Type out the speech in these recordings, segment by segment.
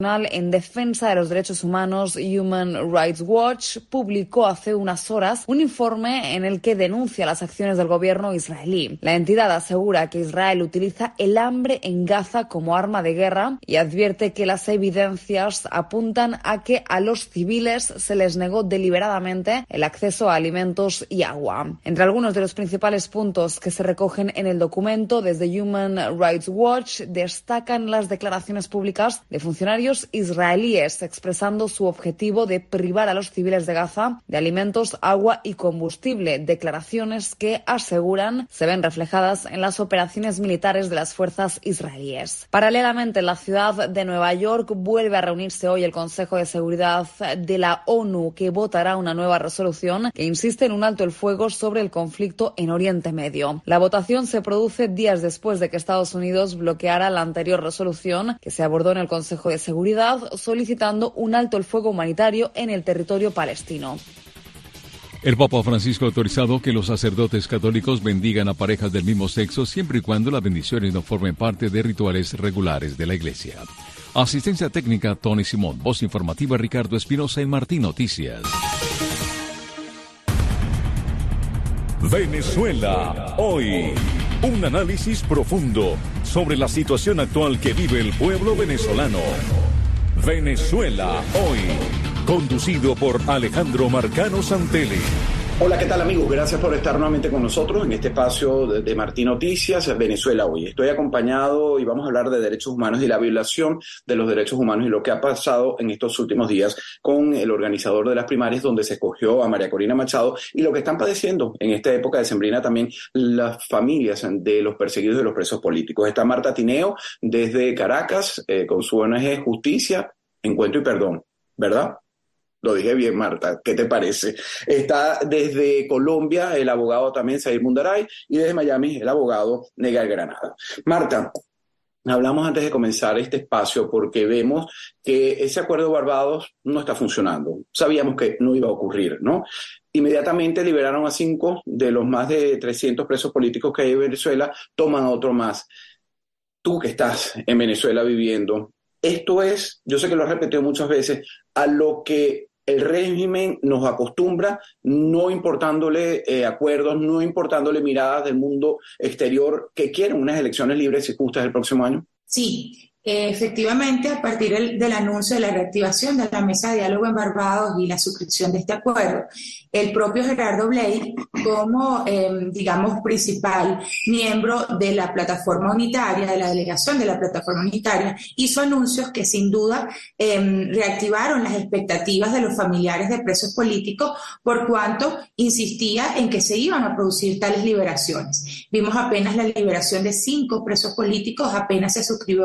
En defensa de los derechos humanos, Human Rights Watch publicó hace unas horas un informe en el que denuncia las acciones del gobierno israelí. La entidad asegura que Israel utiliza el hambre en Gaza como arma de guerra y advierte que las evidencias apuntan a que a los civiles se les negó deliberadamente el acceso a alimentos y agua. Entre algunos de los principales puntos que se recogen en el documento desde Human Rights Watch destacan las declaraciones públicas de funcionarios israelíes expresando su objetivo de privar a los civiles de Gaza de alimentos, agua y combustible, declaraciones que aseguran se ven reflejadas en las operaciones militares de las fuerzas israelíes. Paralelamente, en la ciudad de Nueva York vuelve a reunirse hoy el Consejo de Seguridad de la ONU, que votará una nueva resolución que insiste en un alto el fuego sobre el conflicto en Oriente Medio. La votación se produce días después de que Estados Unidos bloqueara la anterior resolución que se abordó en el Consejo de Seguridad, solicitando un alto el fuego humanitario en el territorio palestino. El Papa Francisco ha autorizado que los sacerdotes católicos bendigan a parejas del mismo sexo siempre y cuando las bendiciones no formen parte de rituales regulares de la Iglesia. Asistencia técnica Tony Simón, voz informativa Ricardo Espinosa en Martín Noticias. Venezuela hoy. Un análisis profundo sobre la situación actual que vive el pueblo venezolano. Venezuela hoy. Conducido por Alejandro Marcano Santelli. Hola, ¿qué tal, amigos? Gracias por estar nuevamente con nosotros en este espacio de Martín Noticias, Venezuela hoy. Estoy acompañado y vamos a hablar de derechos humanos y la violación de los derechos humanos y lo que ha pasado en estos últimos días con el organizador de las primarias, donde se escogió a María Corina Machado, y lo que están padeciendo en esta época decembrina también las familias de los perseguidos y de los presos políticos. Está Marta Tineo desde Caracas con su ONG Justicia, Encuentro y Perdón, ¿verdad? Lo dije bien, Marta, ¿qué te parece? Está desde Colombia el abogado también Said Mundaray y desde Miami el abogado Negal Granada. Marta, hablamos antes de comenzar este espacio porque vemos que ese acuerdo de Barbados no está funcionando. Sabíamos que no iba a ocurrir, ¿no? Inmediatamente liberaron a 5 de los más de 300 presos políticos que hay en Venezuela, toman a otro más. Tú que estás en Venezuela viviendo, esto es, yo sé que lo has repetido muchas veces, a lo que el régimen nos acostumbra, no importándole acuerdos, no importándole miradas del mundo exterior, que quieren unas elecciones libres y justas el próximo año. Sí, efectivamente, a partir del anuncio de la reactivación de la mesa de diálogo en Barbados y la suscripción de este acuerdo, el propio Gerardo Blake, como, principal miembro de la plataforma unitaria, de la delegación de la plataforma unitaria, hizo anuncios que sin duda reactivaron las expectativas de los familiares de presos políticos, por cuanto insistía en que se iban a producir tales liberaciones. Vimos apenas la liberación de 5 presos políticos, apenas se suscribió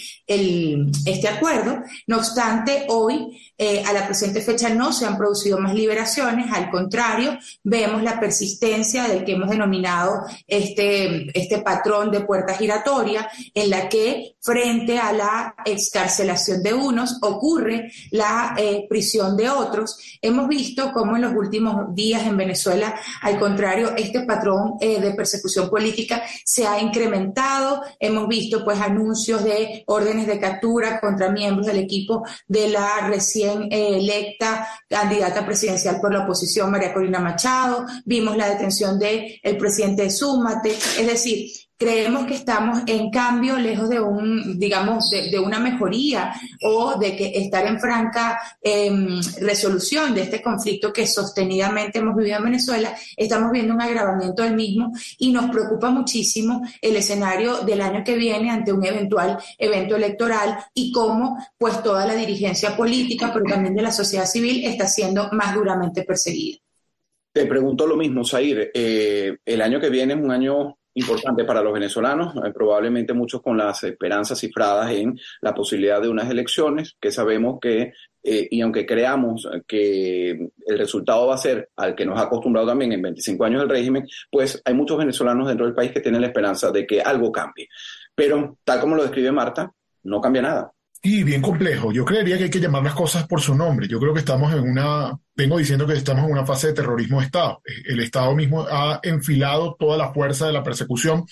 este acuerdo. No obstante, hoy, a la presente fecha, no se han producido más liberaciones. Al contrario, vemos la persistencia del que hemos denominado este patrón de puerta giratoria, en la que frente a la excarcelación de unos ocurre la prisión de otros. Hemos visto cómo en los últimos días en Venezuela, al contrario, este patrón de persecución política se ha incrementado. Hemos visto pues anuncios de órdenes de captura contra miembros del equipo de la recién electa candidata presidencial por la oposición, María Corina Machado. Vimos la detención del presidente de Súmate. Es decir, creemos que estamos en cambio lejos de de una mejoría o de que estar en franca resolución de este conflicto que sostenidamente hemos vivido en Venezuela. Estamos viendo un agravamiento del mismo y nos preocupa muchísimo el escenario del año que viene ante un eventual evento electoral y cómo pues toda la dirigencia política, pero también de la sociedad civil, está siendo más duramente perseguida. Te pregunto lo mismo, Zair. El año que viene es un año importante para los venezolanos, probablemente muchos con las esperanzas cifradas en la posibilidad de unas elecciones, que sabemos que, y aunque creamos que el resultado va a ser al que nos ha acostumbrado también en 25 años el régimen, pues hay muchos venezolanos dentro del país que tienen la esperanza de que algo cambie. Pero, tal como lo describe Marta, no cambia nada. Y bien complejo. Yo creería que hay que llamar las cosas por su nombre. Yo creo que vengo diciendo que estamos en una fase de terrorismo de Estado. El Estado mismo ha enfilado toda la fuerza de la persecución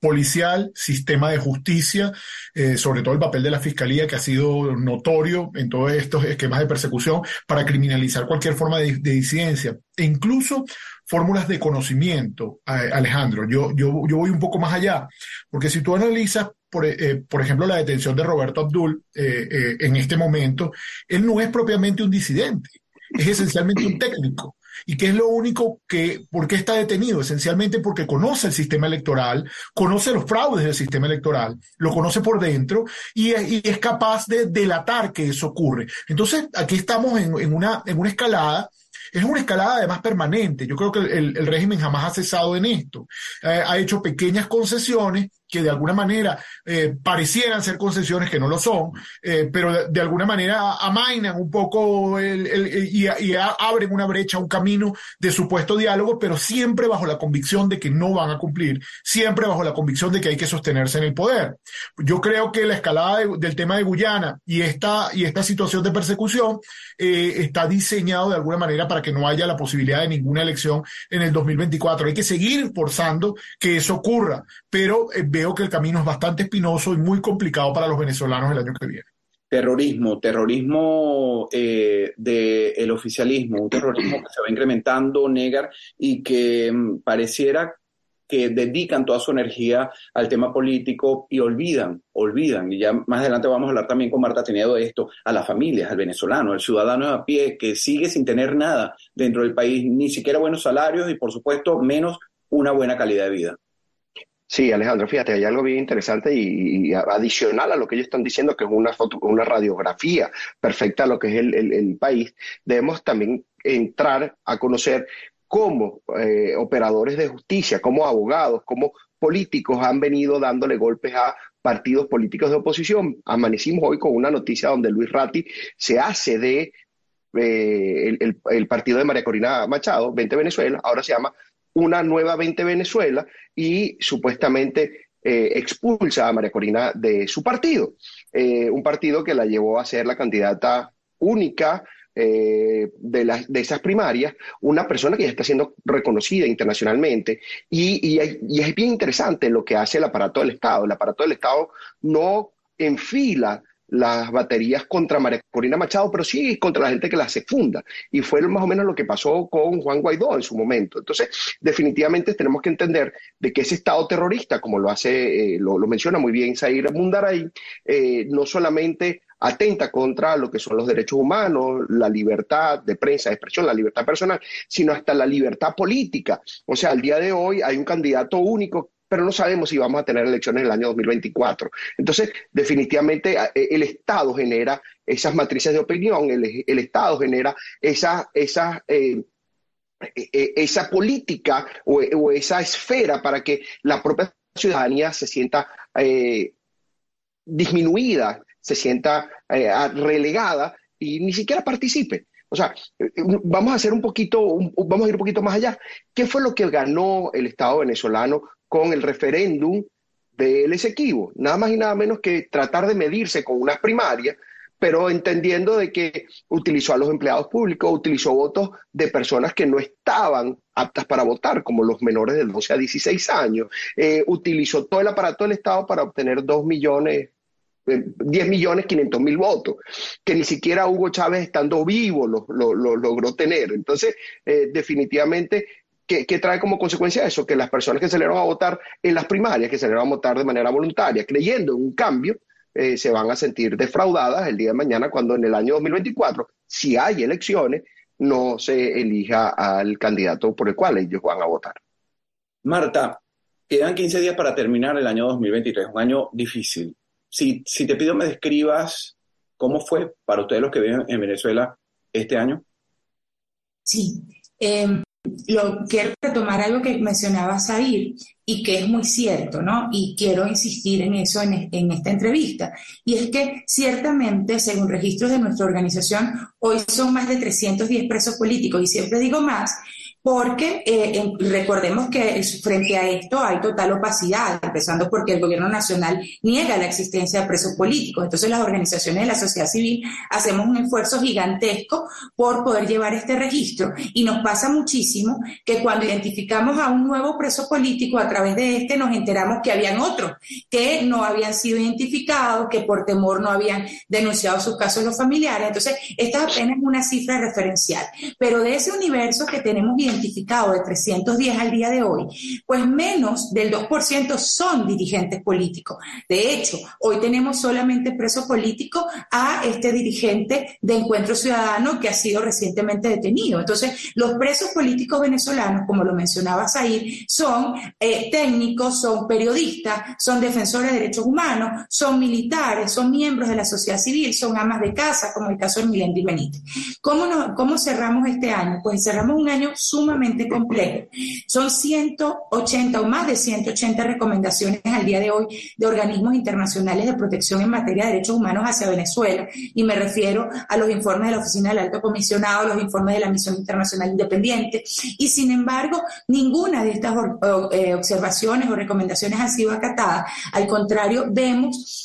policial, sistema de justicia, sobre todo el papel de la fiscalía, que ha sido notorio en todos estos esquemas de persecución para criminalizar cualquier forma de disidencia, e incluso fórmulas de conocimiento, Alejandro. Yo voy un poco más allá, porque si tú analizas, por ejemplo, la detención de Roberto Abdul en este momento, él no es propiamente un disidente, es esencialmente un técnico. ¿Y qué es lo único por qué está detenido? Esencialmente porque conoce el sistema electoral, conoce los fraudes del sistema electoral, lo conoce por dentro y es capaz de delatar que eso ocurre. Entonces, aquí estamos en una escalada. Es una escalada además permanente. Yo creo que el régimen jamás ha cesado en esto. Ha hecho pequeñas concesiones que de alguna manera parecieran ser concesiones que no lo son, pero de alguna manera amainan un poco y abren una brecha, un camino de supuesto diálogo, pero siempre bajo la convicción de que no van a cumplir, siempre bajo la convicción de que hay que sostenerse en el poder. Yo creo que la escalada del tema de Guyana y esta situación de persecución está diseñado de alguna manera para que no haya la posibilidad de ninguna elección en el 2024. Hay que seguir forzando que eso ocurra, pero veo que el camino es bastante espinoso y muy complicado para los venezolanos el año que viene. Terrorismo del oficialismo, un terrorismo que se va incrementando, Negar, y que pareciera que dedican toda su energía al tema político y olvidan, y ya más adelante vamos a hablar también con Marta Tenedo de esto, a las familias, al venezolano, al ciudadano de a pie, que sigue sin tener nada dentro del país, ni siquiera buenos salarios y por supuesto menos una buena calidad de vida. Sí, Alejandro, fíjate, hay algo bien interesante y adicional a lo que ellos están diciendo, que es una radiografía perfecta a lo que es el país. Debemos también entrar a conocer cómo operadores de justicia, como abogados, como políticos han venido dándole golpes a partidos políticos de oposición. Amanecimos hoy con una noticia donde Luis Ratti se hace de el partido de María Corina Machado, 20 Venezuela, ahora se llama Una Nueva 20 Venezuela, y supuestamente expulsa a María Corina de su partido, un partido que la llevó a ser la candidata única de esas primarias, una persona que ya está siendo reconocida internacionalmente, y es bien interesante lo que hace el aparato del Estado. El aparato del Estado no enfila las baterías contra María Corina Machado, pero sí contra la gente que la secunda. Y fue más o menos lo que pasó con Juan Guaidó en su momento. Entonces, definitivamente tenemos que entender de que ese Estado terrorista, como lo menciona muy bien Zair Mundaray, no solamente atenta contra lo que son los derechos humanos, la libertad de prensa, de expresión, la libertad personal, sino hasta la libertad política. O sea, al día de hoy hay un candidato único, pero no sabemos si vamos a tener elecciones en el año 2024. Entonces, definitivamente, el Estado genera esas matrices de opinión, el Estado genera esa política o esa esfera para que la propia ciudadanía se sienta disminuida, se sienta relegada y ni siquiera participe. O sea, vamos a ir un poquito más allá. ¿Qué fue lo que ganó el Estado venezolano con el referéndum del Esequibo? Nada más y nada menos que tratar de medirse con unas primarias, pero entendiendo de que utilizó a los empleados públicos, utilizó votos de personas que no estaban aptas para votar, como los menores de 12 a 16 años, utilizó todo el aparato del Estado para obtener 10.500.000 votos, que ni siquiera Hugo Chávez, estando vivo, lo logró tener. Entonces, definitivamente, ¿qué trae como consecuencia eso? Que las personas que salieron a votar en las primarias, que salieron a votar de manera voluntaria, creyendo en un cambio, se van a sentir defraudadas el día de mañana, cuando en el año 2024, si hay elecciones, no se elija al candidato por el cual ellos van a votar. Marta, quedan 15 días para terminar el año 2023, un año difícil. Si te pido me describas cómo fue para ustedes los que viven en Venezuela este año. Sí, quiero retomar algo que mencionaba Zair y que es muy cierto, ¿no? Y quiero insistir en eso en esta entrevista. Y es que ciertamente, según registros de nuestra organización, hoy son más de 310 presos políticos, y siempre digo más, porque recordemos que frente a esto hay total opacidad, empezando porque el gobierno nacional niega la existencia de presos políticos. Entonces las organizaciones de la sociedad civil hacemos un esfuerzo gigantesco por poder llevar este registro, y nos pasa muchísimo que cuando identificamos a un nuevo preso político, a través de este nos enteramos que habían otros que no habían sido identificados, que por temor no habían denunciado sus casos los familiares. Entonces esta es apenas una cifra referencial, pero de ese universo que tenemos identificado de 310 al día de hoy, pues menos del 2% son dirigentes políticos. De hecho, hoy tenemos solamente preso político a este dirigente de Encuentro Ciudadano que ha sido recientemente detenido. Entonces, los presos políticos venezolanos, como lo mencionaba Zair, son técnicos, son periodistas, son defensores de derechos humanos, son militares, son miembros de la sociedad civil, son amas de casa, como el caso de Milendry Benítez. ¿Cómo cerramos este año? Pues cerramos un año sumamente complejo. Son 180 o más de 180 recomendaciones al día de hoy de organismos internacionales de protección en materia de derechos humanos hacia Venezuela, y me refiero a los informes de la Oficina del Alto Comisionado, los informes de la Misión Internacional Independiente, y sin embargo, ninguna de estas observaciones o recomendaciones ha sido acatada. Al contrario, vemos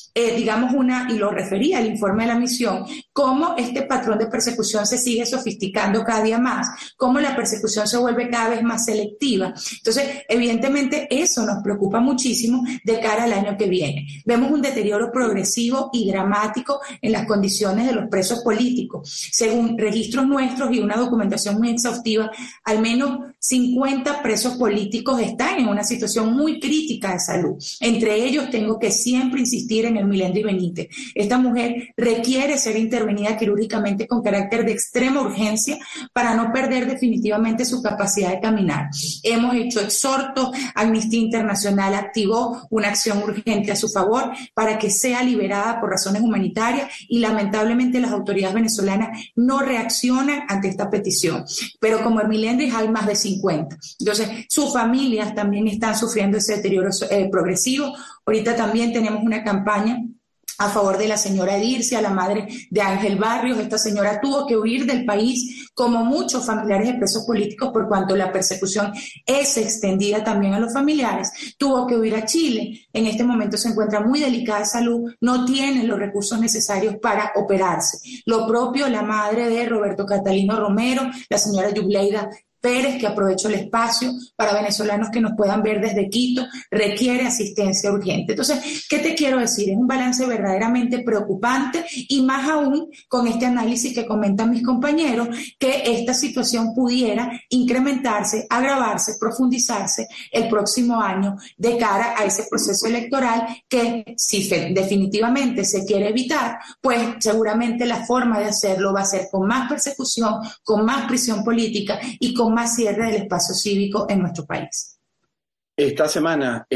y lo refería el informe de la misión, cómo este patrón de persecución se sigue sofisticando cada día más, cómo la persecución se vuelve cada vez más selectiva. Entonces, evidentemente, eso nos preocupa muchísimo de cara al año que viene. Vemos un deterioro progresivo y dramático en las condiciones de los presos políticos. Según registros nuestros y una documentación muy exhaustiva, al menos 50 presos políticos están en una situación muy crítica de salud. Entre ellos, tengo que siempre insistir en el Milendry Benítez. Esta mujer requiere ser intervenida quirúrgicamente con carácter de extrema urgencia para no perder definitivamente su capacidad de caminar. Hemos hecho exhortos, Amnistía Internacional activó una acción urgente a su favor para que sea liberada por razones humanitarias, y lamentablemente las autoridades venezolanas no reaccionan ante esta petición. Pero como en Milendry hay más de 50. Entonces, sus familias también están sufriendo ese deterioro progresivo. Ahorita también tenemos una campaña a favor de la señora Edircia, la madre de Ángel Barrios. Esta señora tuvo que huir del país, como muchos familiares de presos políticos, por cuanto la persecución es extendida también a los familiares. Tuvo que huir a Chile. En este momento se encuentra muy delicada de salud, no tiene los recursos necesarios para operarse. Lo propio la madre de Roberto Catalino Romero, la señora Yubleida Pérez, que aprovecho el espacio para venezolanos que nos puedan ver desde Quito, requiere asistencia urgente. Entonces, ¿qué te quiero decir? Es un balance verdaderamente preocupante, y más aún con este análisis que comentan mis compañeros, que esta situación pudiera incrementarse, agravarse, profundizarse el próximo año de cara a ese proceso electoral que, si definitivamente se quiere evitar, pues seguramente la forma de hacerlo va a ser con más persecución, con más prisión política y con más cierre del espacio cívico en nuestro país. Esta semana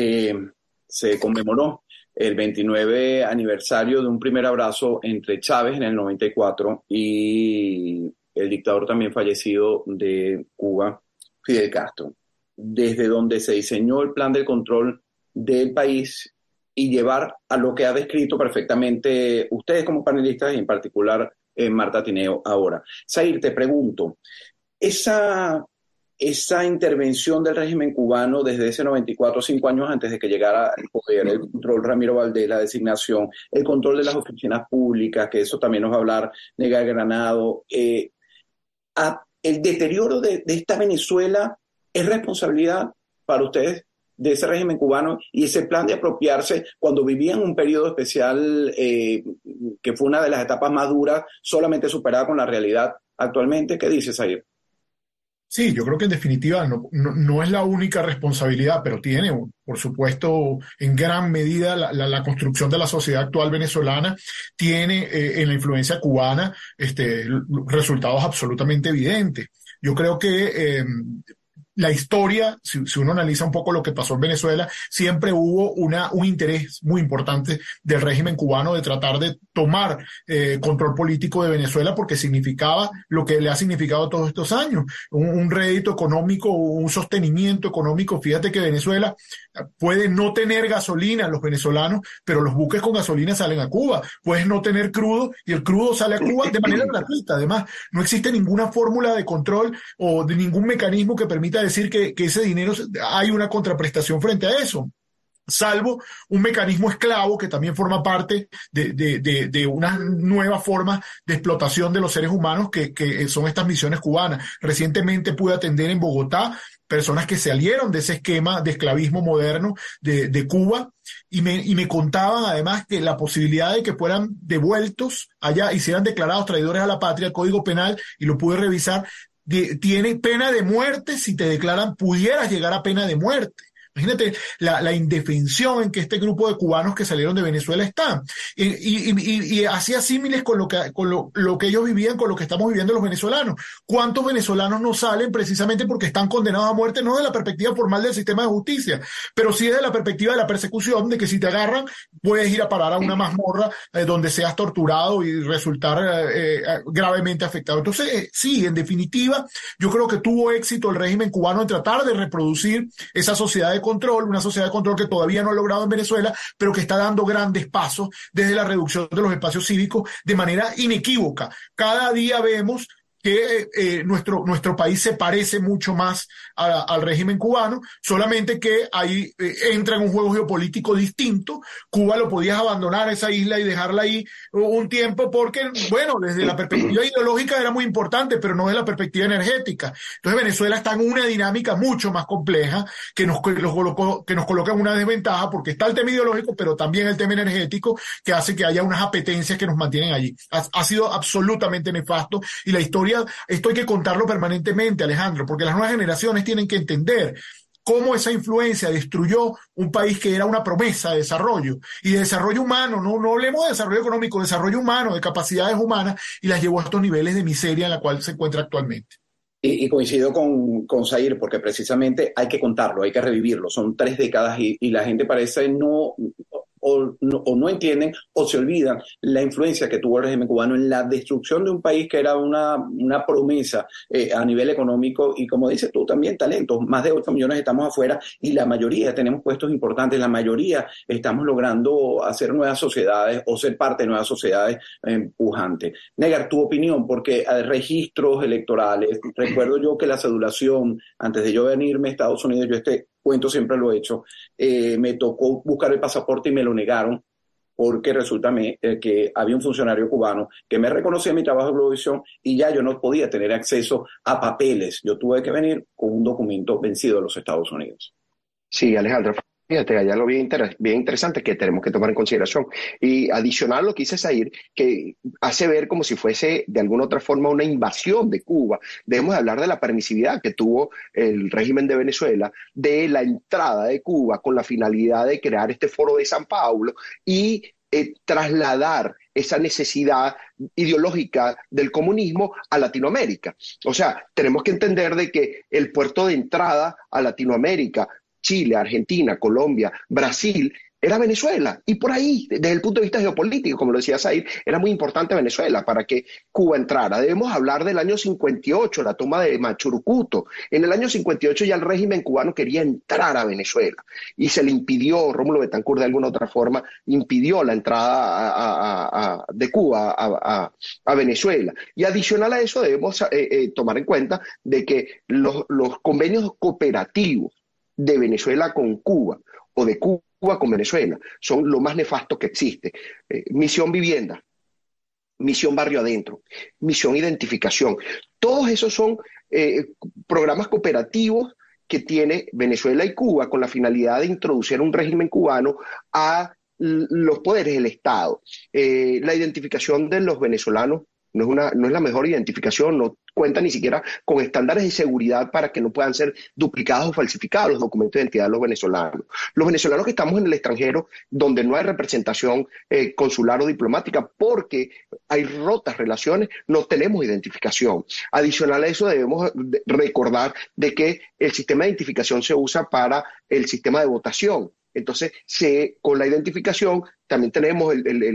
se conmemoró el 29 aniversario de un primer abrazo entre Chávez en el 94 y el dictador también fallecido de Cuba, Fidel Castro, desde donde se diseñó el plan de control del país y llevar a lo que ha descrito perfectamente ustedes como panelistas, y en particular Marta Tineo ahora. Zair, te pregunto, esa intervención del régimen cubano desde ese 94, 5 años antes de que llegara al poder, el control Ramiro Valdés, la designación, el control de las oficinas públicas, que eso también nos va a hablar Negar Granado, el deterioro de esta Venezuela es responsabilidad para ustedes de ese régimen cubano y ese plan de apropiarse cuando vivían un periodo especial que fue una de las etapas más duras, solamente superada con la realidad actualmente. ¿Qué dices, Zair? Sí, yo creo que en definitiva no es la única responsabilidad, pero tiene, por supuesto, en gran medida la construcción de la sociedad actual venezolana tiene en la influencia cubana resultados absolutamente evidentes. Yo creo que la historia, si uno analiza un poco lo que pasó en Venezuela, siempre hubo un interés muy importante del régimen cubano de tratar de tomar control político de Venezuela, porque significaba lo que le ha significado todos estos años, un rédito económico, un sostenimiento económico. Fíjate que Venezuela puede no tener gasolina, los venezolanos, pero los buques con gasolina salen a Cuba. Puedes no tener crudo y el crudo sale a Cuba de manera gratuita. Además, no existe ninguna fórmula de control o de ningún mecanismo que permita decir que ese dinero, hay una contraprestación frente a eso, salvo un mecanismo esclavo que también forma parte de una nueva forma de explotación de los seres humanos que son estas misiones cubanas. Recientemente pude atender en Bogotá personas que salieron de ese esquema de esclavismo moderno de Cuba y me contaban además que la posibilidad de que fueran devueltos allá y sean declarados traidores a la patria, el Código Penal, y lo pude revisar, tiene pena de muerte. Si te declaran, pudieras llegar a pena de muerte. Imagínate la indefensión en que este grupo de cubanos que salieron de Venezuela está. Y hacía símiles con lo que ellos vivían, con lo que estamos viviendo los venezolanos. ¿Cuántos venezolanos no salen precisamente porque están condenados a muerte? No desde la perspectiva formal del sistema de justicia, pero sí desde la perspectiva de la persecución, de que si te agarran puedes ir a parar a una mazmorra donde seas torturado y resultar gravemente afectado. Entonces, sí, en definitiva, yo creo que tuvo éxito el régimen cubano en tratar de reproducir esa sociedad de control, una sociedad de control que todavía no ha logrado en Venezuela, pero que está dando grandes pasos desde la reducción de los espacios cívicos de manera inequívoca. Cada día vemos que nuestro país se parece mucho más al régimen cubano, solamente que ahí entra en un juego geopolítico distinto. Cuba lo podías abandonar, esa isla, y dejarla ahí un tiempo porque, bueno, desde la perspectiva ideológica era muy importante, pero no desde la perspectiva energética. Entonces Venezuela está en una dinámica mucho más compleja que nos coloca en una desventaja, porque está el tema ideológico, pero también el tema energético, que hace que haya unas apetencias que nos mantienen allí. Ha sido absolutamente nefasto, y la historia, esto hay que contarlo permanentemente, Alejandro, porque las nuevas generaciones tienen que entender cómo esa influencia destruyó un país que era una promesa de desarrollo, y de desarrollo humano, no hablemos de desarrollo económico, de desarrollo humano, de capacidades humanas, y las llevó a estos niveles de miseria en la cual se encuentra actualmente. Y coincido con Zair, porque precisamente hay que contarlo, hay que revivirlo. Son 3 décadas y la gente parece no entienden o se olvidan la influencia que tuvo el régimen cubano en la destrucción de un país que era una promesa a nivel económico, y como dices tú también, talentos. Más de 8 millones estamos afuera y la mayoría tenemos puestos importantes, la mayoría estamos logrando hacer nuevas sociedades o ser parte de nuevas sociedades pujantes. Negar tu opinión, porque hay registros electorales. Recuerdo yo que la cedulación, antes de yo venirme a Estados Unidos, yo cuento siempre lo he hecho, me tocó buscar el pasaporte y me lo negaron, porque resulta que había un funcionario cubano que me reconocía mi trabajo de Globovisión y ya yo no podía tener acceso a papeles. Yo tuve que venir con un documento vencido de los Estados Unidos. Sí, Alejandro, fíjate, hay algo bien interesante que tenemos que tomar en consideración. Y adicional lo que dice Zair, que hace ver como si fuese de alguna otra forma una invasión de Cuba. Debemos hablar de la permisividad que tuvo el régimen de Venezuela, de la entrada de Cuba con la finalidad de crear este foro de San Pablo y trasladar esa necesidad ideológica del comunismo a Latinoamérica. O sea, tenemos que entender de que el puerto de entrada a Latinoamérica, Chile, Argentina, Colombia, Brasil, era Venezuela. Y por ahí, desde el punto de vista geopolítico, como lo decía Zair, era muy importante Venezuela para que Cuba entrara. Debemos hablar del año 58, la toma de Machurucuto. En el año 58 ya el régimen cubano quería entrar a Venezuela y se le impidió, Rómulo Betancourt de alguna otra forma, impidió la entrada de Cuba a Venezuela. Y adicional a eso debemos tomar en cuenta de que los convenios cooperativos de Venezuela con Cuba o de Cuba con Venezuela son lo más nefasto que existe. Misión Vivienda, Misión Barrio Adentro, Misión Identificación. Todos esos son programas cooperativos que tiene Venezuela y Cuba con la finalidad de introducir un régimen cubano a los poderes del Estado. La identificación de los venezolanos no es la mejor identificación, no cuenta ni siquiera con estándares de seguridad para que no puedan ser duplicados o falsificados los documentos de identidad de los venezolanos. Los venezolanos que estamos en el extranjero, donde no hay representación consular o diplomática, porque hay rotas relaciones, no tenemos identificación. Adicional a eso, debemos recordar de que el sistema de identificación se usa para el sistema de votación. Entonces, con la identificación también tenemos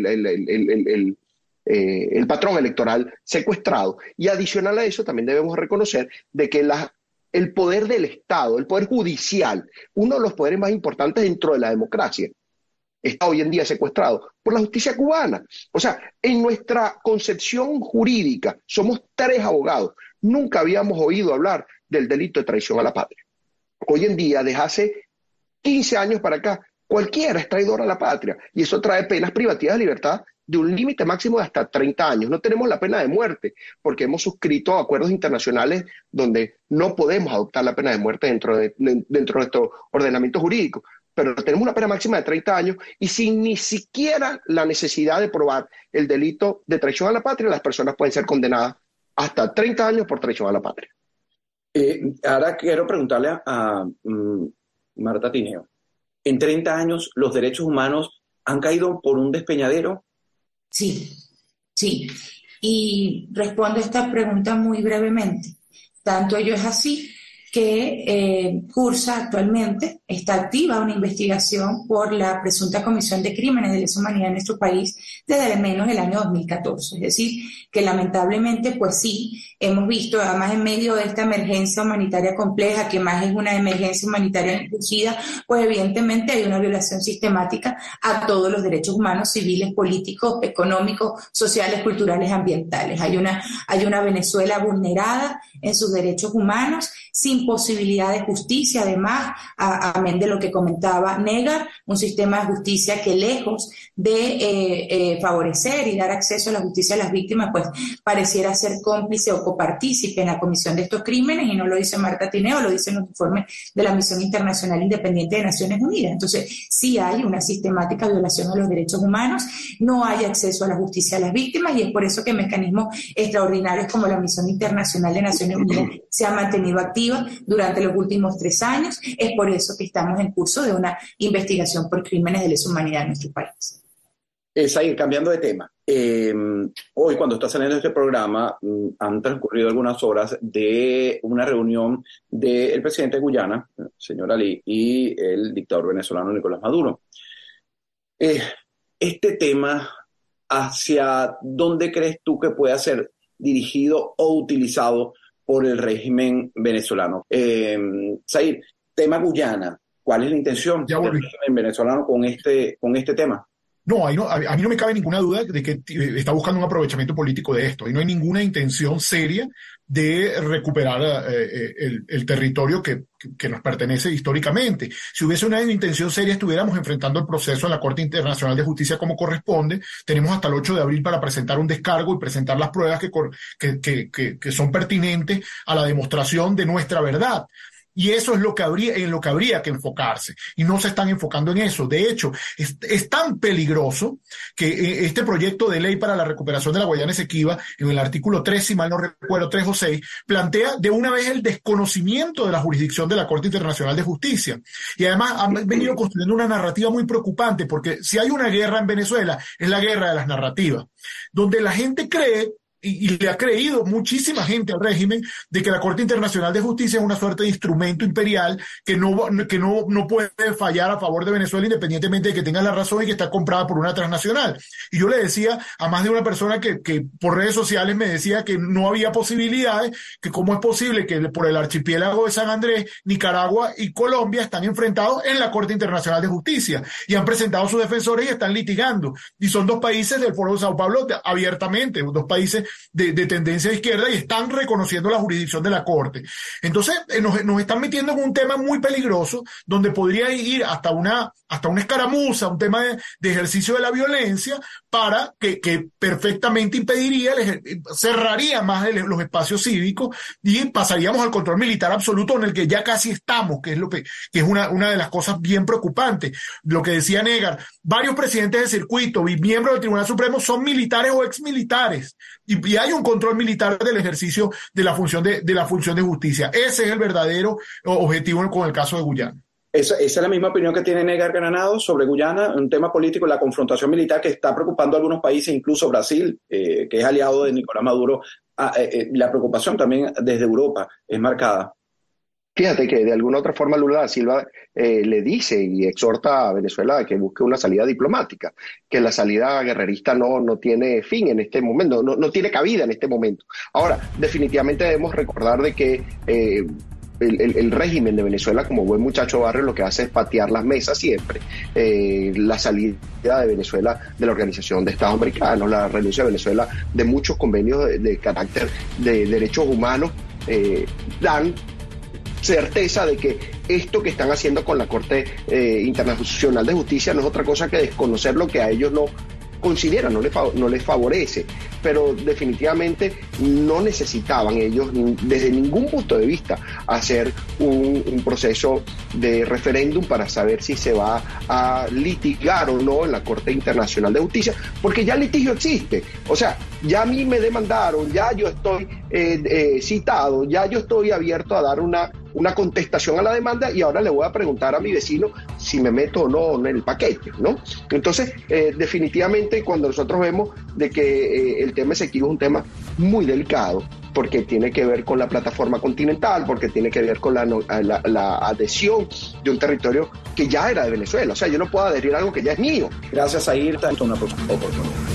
el patrón electoral secuestrado. Y adicional a eso, también debemos reconocer de que el poder del Estado, el poder judicial, uno de los poderes más importantes dentro de la democracia, está hoy en día secuestrado por la justicia cubana. O sea, en nuestra concepción jurídica somos 3 abogados. Nunca habíamos oído hablar del delito de traición a la patria. Hoy en día, desde hace 15 años para acá, cualquiera es traidor a la patria, y eso trae penas privativas de libertad de un límite máximo de hasta 30 años. No tenemos la pena de muerte, porque hemos suscrito acuerdos internacionales donde no podemos adoptar la pena de muerte dentro de nuestro ordenamiento jurídico, pero tenemos una pena máxima de 30 años, y sin ni siquiera la necesidad de probar el delito de traición a la patria, las personas pueden ser condenadas hasta 30 años por traición a la patria. Ahora quiero preguntarle a Marta Tineo. En 30 años, ¿los derechos humanos han caído por un despeñadero? Sí. Y respondo a esta pregunta muy brevemente. Tanto ello es así que cursa actualmente, está activa una investigación por la presunta comisión de crímenes de lesa humanidad en nuestro país desde al menos el año 2014. Es decir, que lamentablemente, pues sí, hemos visto, además en medio de esta emergencia humanitaria compleja, que más es una emergencia humanitaria inducida, pues evidentemente hay una violación sistemática a todos los derechos humanos, civiles, políticos, económicos, sociales, culturales, ambientales. Hay una Venezuela vulnerada en sus derechos humanos, sin posibilidad de justicia, además, amén de lo que comentaba Negar, un sistema de justicia que lejos de favorecer y dar acceso a la justicia a las víctimas, pues pareciera ser cómplice o copartícipe en la comisión de estos crímenes, y no lo dice Marta Tineo, lo dice en un informe de la Misión Internacional Independiente de Naciones Unidas. Entonces, sí hay una sistemática violación a los derechos humanos, no hay acceso a la justicia a las víctimas, y es por eso que mecanismos extraordinarios como la Misión Internacional de Naciones Unidas se ha mantenido activa durante los últimos 3 años. Es por eso que estamos en curso de una investigación por crímenes de lesa humanidad en nuestro país. Sair, cambiando de tema. Hoy, cuando está saliendo este programa, han transcurrido algunas horas de una reunión del presidente de Guyana, señor Ali, y el dictador venezolano Nicolás Maduro. Este tema, ¿hacia dónde crees tú que pueda ser dirigido o utilizado por el régimen venezolano? Sair, tema Guyana, ¿cuál es la intención del régimen venezolano con este tema? No, a mí no me cabe ninguna duda de que está buscando un aprovechamiento político de esto, y no hay ninguna intención seria de recuperar el territorio que nos pertenece históricamente. Si hubiese una intención seria, estuviéramos enfrentando el proceso en la Corte Internacional de Justicia como corresponde. Tenemos hasta el 8 de abril para presentar un descargo y presentar las pruebas que son pertinentes a la demostración de nuestra verdad. Y eso es en lo que habría que enfocarse, y no se están enfocando en eso. De hecho, es tan peligroso que este proyecto de ley para la recuperación de la Guayana Esequiba, en el artículo 3, si mal no recuerdo, 3 o 6, plantea de una vez el desconocimiento de la jurisdicción de la Corte Internacional de Justicia. Y además han venido construyendo una narrativa muy preocupante, porque si hay una guerra en Venezuela, es la guerra de las narrativas, donde la gente cree, y le ha creído muchísima gente al régimen, de que la Corte Internacional de Justicia es una suerte de instrumento imperial que no puede fallar a favor de Venezuela, independientemente de que tenga la razón y que está comprada por una transnacional. Y yo le decía a más de una persona que por redes sociales me decía que no había posibilidades, que cómo es posible que por el archipiélago de San Andrés, Nicaragua y Colombia están enfrentados en la Corte Internacional de Justicia, y han presentado sus defensores y están litigando. Y son 2 países del Foro de Sao Paulo abiertamente, 2 países de tendencia de izquierda, y están reconociendo la jurisdicción de la Corte. Entonces nos están metiendo en un tema muy peligroso, donde podría ir hasta una escaramuza, un tema de ejercicio de la violencia, para que perfectamente cerraría más los espacios cívicos, y pasaríamos al control militar absoluto, en el que ya casi estamos, que es una de las cosas bien preocupantes. Lo que decía Negar, varios presidentes de circuito y miembros del Tribunal Supremo son militares o exmilitares, y hay un control militar del ejercicio de la función de justicia. Ese es el verdadero objetivo con el caso de Guyana. Esa es la misma opinión que tiene Edgar Granado sobre Guyana, un tema político, la confrontación militar que está preocupando a algunos países, incluso Brasil, que es aliado de Nicolás Maduro. La preocupación también desde Europa es marcada. Fíjate que de alguna otra forma Lula da Silva le dice y exhorta a Venezuela a que busque una salida diplomática, que la salida guerrerista no tiene fin en este momento, no tiene cabida en este momento. Ahora, definitivamente debemos recordar de que el régimen de Venezuela, como buen muchacho barrio, lo que hace es patear las mesas siempre. La salida de Venezuela de la Organización de Estados Americanos, la renuncia de Venezuela de muchos convenios de carácter de derechos humanos, dan certeza de que esto que están haciendo con la Corte Internacional de Justicia no es otra cosa que desconocer lo que a ellos no consideran, no les favorece, pero definitivamente no necesitaban ellos desde ningún punto de vista hacer un proceso de referéndum para saber si se va a litigar o no en la Corte Internacional de Justicia, porque ya el litigio existe. O sea, ya a mí me demandaron, ya yo estoy citado, ya yo estoy abierto a dar una contestación a la demanda, y ahora le voy a preguntar a mi vecino si me meto o no en el paquete, ¿no? Entonces, definitivamente, cuando nosotros vemos de que el tema exectivo es un tema muy delicado, porque tiene que ver con la plataforma continental, porque tiene que ver con la adhesión de un territorio que ya era de Venezuela. O sea, yo no puedo adherir a algo que ya es mío. Gracias, Ayrton. Una próxima oportunidad.